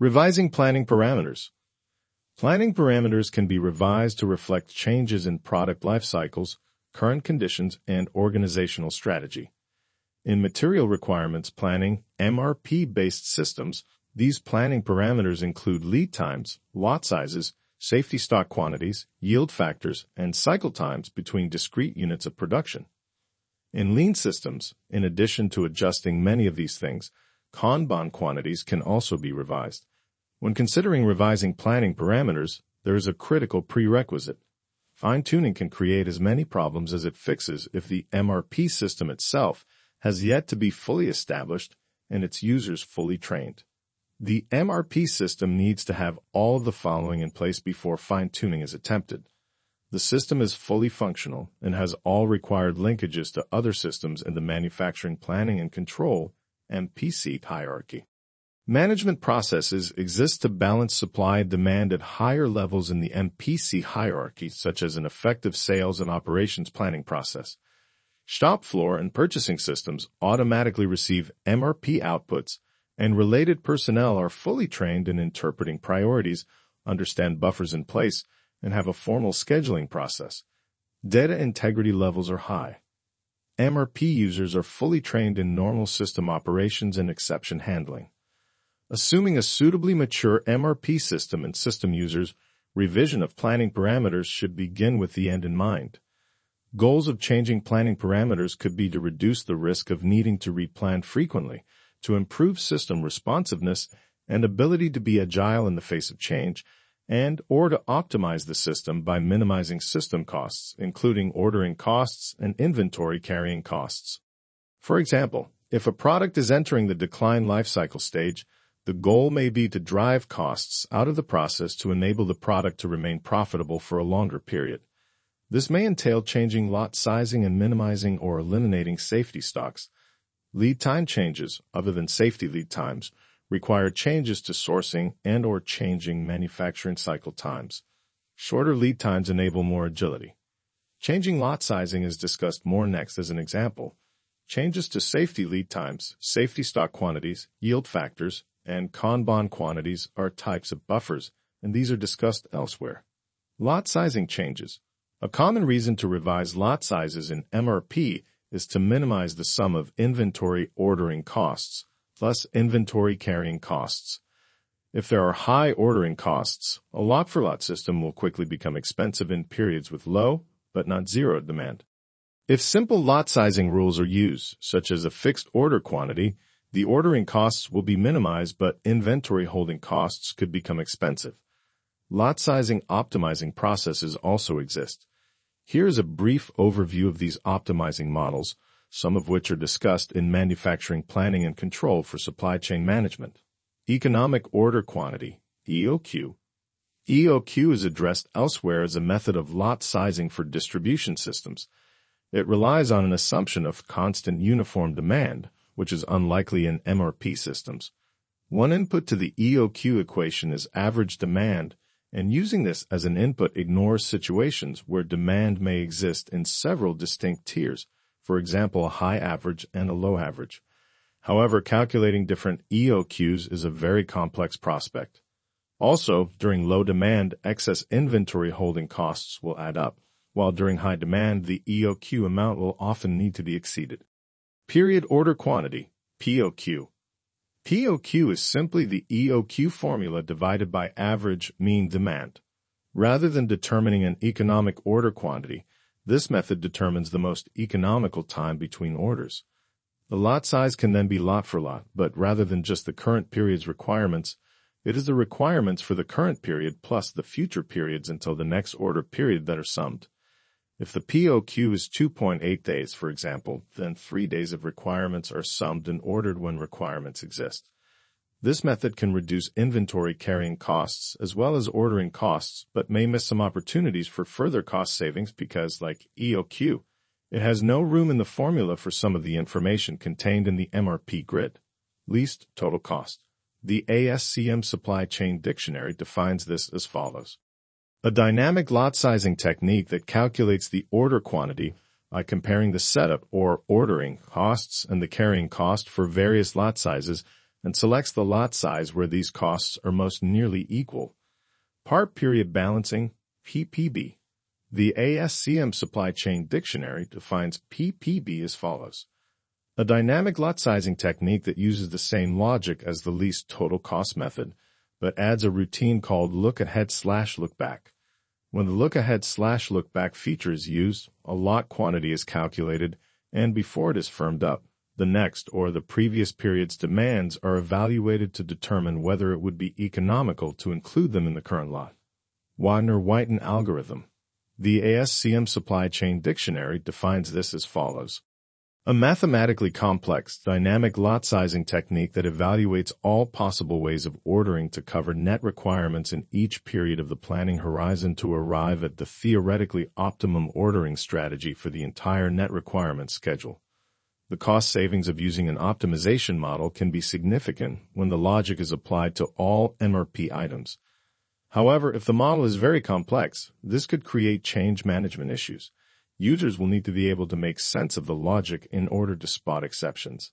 Revising planning parameters. Planning parameters can be revised to reflect changes in product life cycles, current conditions, and organizational strategy. In material requirements planning, MRP-based systems, these planning parameters include lead times, lot sizes, safety stock quantities, yield factors, and cycle times between discrete units of production. In lean systems, in addition to adjusting many of these things, Kanban quantities can also be revised. When considering revising planning parameters, there is a critical prerequisite. Fine-tuning can create as many problems as it fixes if the MRP system itself has yet to be fully established and its users fully trained. The MRP system needs to have all of the following in place before fine-tuning is attempted. The system is fully functional and has all required linkages to other systems in the manufacturing planning and control MPC hierarchy. Management processes exist to balance supply and demand at higher levels in the MPC hierarchy, such as an effective sales and operations planning process. Shop floor and purchasing systems automatically receive MRP outputs, and related personnel are fully trained in interpreting priorities, understand buffers in place, and have a formal scheduling process. Data integrity levels are high. MRP users are fully trained in normal system operations and exception handling. Assuming a suitably mature MRP system and system users, revision of planning parameters should begin with the end in mind. Goals of changing planning parameters could be to reduce the risk of needing to replan frequently, to improve system responsiveness and ability to be agile in the face of change, or to optimize the system by minimizing system costs, including ordering costs and inventory carrying costs. For example, if a product is entering the decline lifecycle stage, the goal may be to drive costs out of the process to enable the product to remain profitable for a longer period. This may entail changing lot sizing and minimizing or eliminating safety stocks. Lead time changes, other than safety lead times, require changes to sourcing and/or changing manufacturing cycle times. Shorter lead times enable more agility. Changing lot sizing is discussed more next as an example. Changes to safety lead times, safety stock quantities, yield factors, and Kanban quantities are types of buffers, and these are discussed elsewhere. Lot sizing changes. A common reason to revise lot sizes in MRP is to minimize the sum of inventory ordering costs plus inventory carrying costs. If there are high ordering costs, a lot-for-lot system will quickly become expensive in periods with low, but not zero demand. If simple lot sizing rules are used, such as a fixed order quantity, the ordering costs will be minimized, but inventory holding costs could become expensive. Lot sizing optimizing processes also exist. Here is a brief overview of these optimizing models, some of which are discussed in manufacturing planning and control for supply chain management. Economic order quantity, EOQ. EOQ is addressed elsewhere as a method of lot sizing for distribution systems. It relies on an assumption of constant uniform demand, which is unlikely in MRP systems. One input to the EOQ equation is average demand, and using this as an input ignores situations where demand may exist in several distinct tiers, for example, a high average and a low average. However, calculating different EOQs is a very complex prospect. Also, during low demand, excess inventory holding costs will add up, while during high demand, the EOQ amount will often need to be exceeded. Period order quantity, POQ. POQ is simply the EOQ formula divided by average mean demand. Rather than determining an economic order quantity, this method determines the most economical time between orders. The lot size can then be lot for lot, but rather than just the current period's requirements, it is the requirements for the current period plus the future periods until the next order period that are summed. If the POQ is 2.8 days, for example, then 3 days of requirements are summed and ordered when requirements exist. This method can reduce inventory carrying costs as well as ordering costs, but may miss some opportunities for further cost savings because, like EOQ, it has no room in the formula for some of the information contained in the MRP grid. Least total cost. The ASCM Supply Chain Dictionary defines this as follows. A dynamic lot sizing technique that calculates the order quantity by comparing the setup or ordering costs and the carrying cost for various lot sizes and selects the lot size where these costs are most nearly equal. Part Period Balancing, PPB. The ASCM Supply Chain Dictionary defines PPB as follows: a dynamic lot sizing technique that uses the same logic as the least total cost method, but adds a routine called look-ahead/look-back. When the look-ahead/look-back feature is used, a lot quantity is calculated, and before it is firmed up, the next or the previous period's demands are evaluated to determine whether it would be economical to include them in the current lot. Wagner-Whiten algorithm. The ASCM Supply Chain Dictionary defines this as follows: a mathematically complex, dynamic lot sizing technique that evaluates all possible ways of ordering to cover net requirements in each period of the planning horizon to arrive at the theoretically optimum ordering strategy for the entire net requirements schedule. The cost savings of using an optimization model can be significant when the logic is applied to all MRP items. However, if the model is very complex, this could create change management issues. Users will need to be able to make sense of the logic in order to spot exceptions.